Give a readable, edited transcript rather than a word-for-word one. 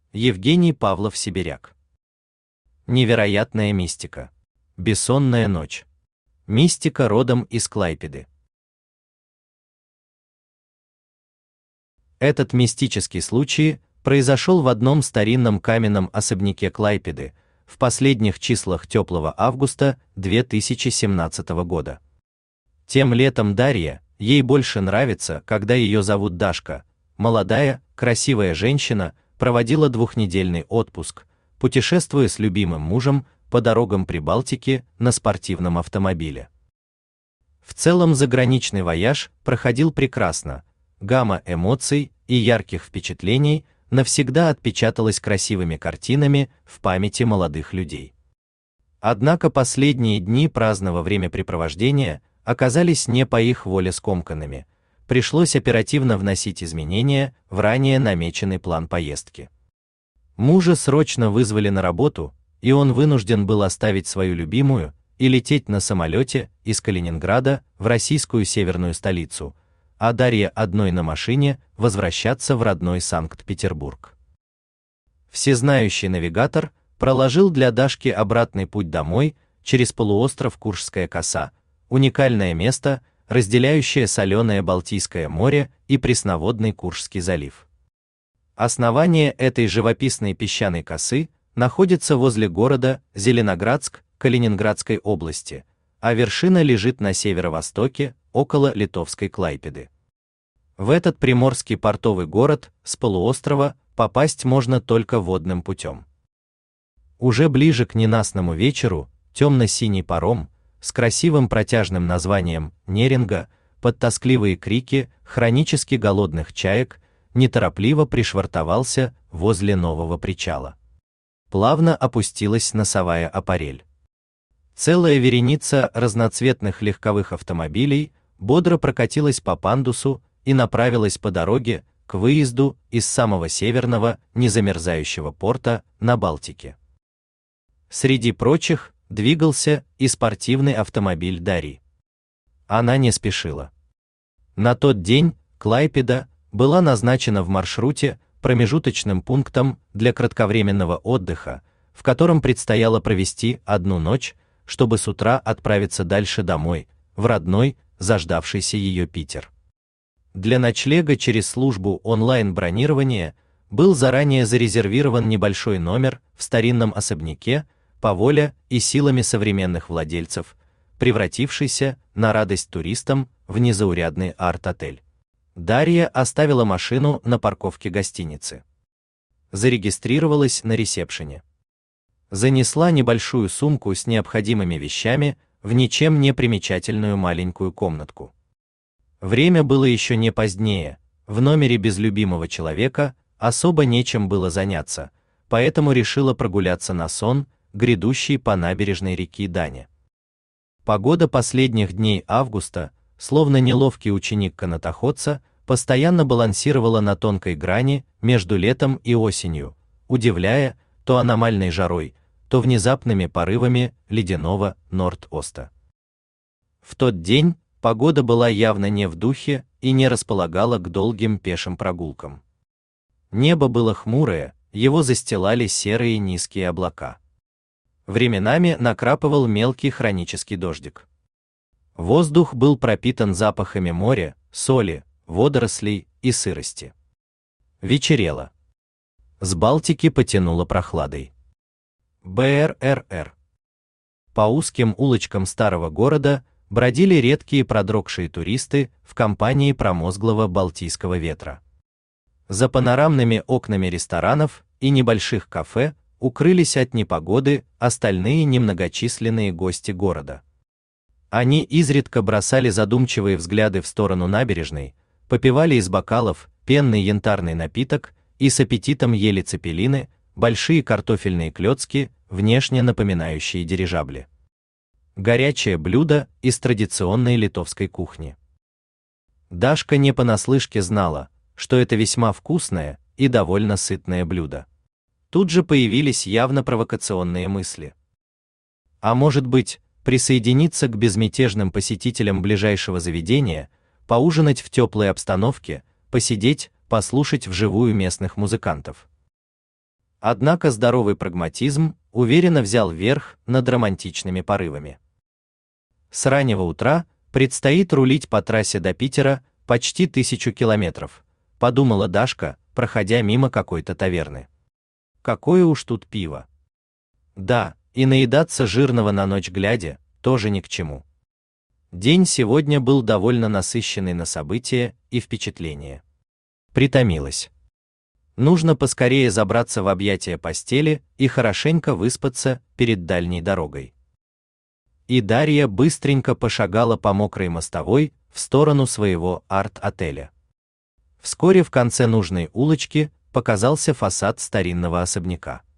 Евгений Павлов-Сибиряк. Невероятная мистика. Бессонная ночь. Мистика родом из Клайпеды. Этот мистический случай произошел в одном старинном каменном особняке Клайпеды в последних числах теплого августа 2017 года. Тем летом Дарья, ей больше нравится, когда ее зовут Дашка, молодая, красивая женщина, проводила двухнедельный отпуск, путешествуя с любимым мужем по дорогам Прибалтики на спортивном автомобиле. В целом заграничный вояж проходил прекрасно, гамма эмоций и ярких впечатлений навсегда отпечаталась красивыми картинами в памяти молодых людей. Однако последние дни праздного времяпрепровождения оказались не по их воле скомканными, пришлось оперативно вносить изменения в ранее намеченный план поездки. Мужа срочно вызвали на работу, и он вынужден был оставить свою любимую и лететь на самолете из Калининграда в российскую северную столицу, а Дарья одной на машине возвращаться в родной Санкт-Петербург. Всезнающий навигатор проложил для Дашки обратный путь домой через полуостров Куршская коса, уникальное место, разделяющее соленое Балтийское море и пресноводный Куршский залив. Основание этой живописной песчаной косы находится возле города Зеленоградск Калининградской области, а вершина лежит на северо-востоке, около литовской Клайпеды. В этот приморский портовый город с полуострова попасть можно только водным путем. Уже ближе к ненастному вечеру темно-синий паром с красивым протяжным названием «Неринга» под тоскливые крики хронически голодных чаек неторопливо пришвартовался возле нового причала. Плавно опустилась носовая аппарель. Целая вереница разноцветных легковых автомобилей бодро прокатилась по пандусу и направилась по дороге к выезду из самого северного незамерзающего порта на Балтике. Среди прочих двигался и спортивный автомобиль Дарьи. Она не спешила. На тот день Клайпеда была назначена в маршруте промежуточным пунктом для кратковременного отдыха, в котором предстояло провести одну ночь, чтобы с утра отправиться дальше домой, в родной, заждавшийся ее Питер. Для ночлега через службу онлайн-бронирования был заранее зарезервирован небольшой номер в старинном особняке, по воле и силами современных владельцев, превратившийся, на радость туристам, в незаурядный арт-отель. Дарья оставила машину на парковке гостиницы. Зарегистрировалась на ресепшене. Занесла небольшую сумку с необходимыми вещами в ничем не примечательную маленькую комнатку. Время было еще не позднее, в номере без любимого человека особо нечем было заняться, поэтому решила прогуляться на сон, грядущий по набережной реки Даня. Погода последних дней августа, словно неловкий ученик канатоходца, постоянно балансировала на тонкой грани между летом и осенью, удивляя то аномальной жарой, то внезапными порывами ледяного Норд-Оста. В тот день погода была явно не в духе и не располагала к долгим пешим прогулкам. Небо было хмурое, его застилали серые низкие облака. Временами накрапывал мелкий хронический дождик. Воздух был пропитан запахами моря, соли, водорослей и сырости. Вечерело. С Балтики потянуло прохладой. БРРР. По узким улочкам старого города бродили редкие продрогшие туристы в компании промозглого балтийского ветра. За панорамными окнами ресторанов и небольших кафе укрылись от непогоды остальные немногочисленные гости города. Они изредка бросали задумчивые взгляды в сторону набережной, попивали из бокалов пенный янтарный напиток и с аппетитом ели цепелины, большие картофельные клёцки, внешне напоминающие дирижабли. Горячее блюдо из традиционной литовской кухни. Дашка не понаслышке знала, что это весьма вкусное и довольно сытное блюдо. Тут же появились явно провокационные мысли. А может быть, присоединиться к безмятежным посетителям ближайшего заведения, поужинать в теплой обстановке, посидеть, послушать вживую местных музыкантов. Однако здоровый прагматизм уверенно взял верх над романтичными порывами. С раннего утра предстоит рулить по трассе до Питера почти 1000 километров, подумала Дашка, проходя мимо какой-то таверны. Какое уж тут пиво. Да, и наедаться жирного на ночь глядя тоже ни к чему. День сегодня был довольно насыщенный на события и впечатления. Притомилась. Нужно поскорее забраться в объятия постели и хорошенько выспаться перед дальней дорогой. И Дарья быстренько пошагала по мокрой мостовой в сторону своего арт-отеля. Вскоре в конце нужной улочки показался фасад старинного особняка.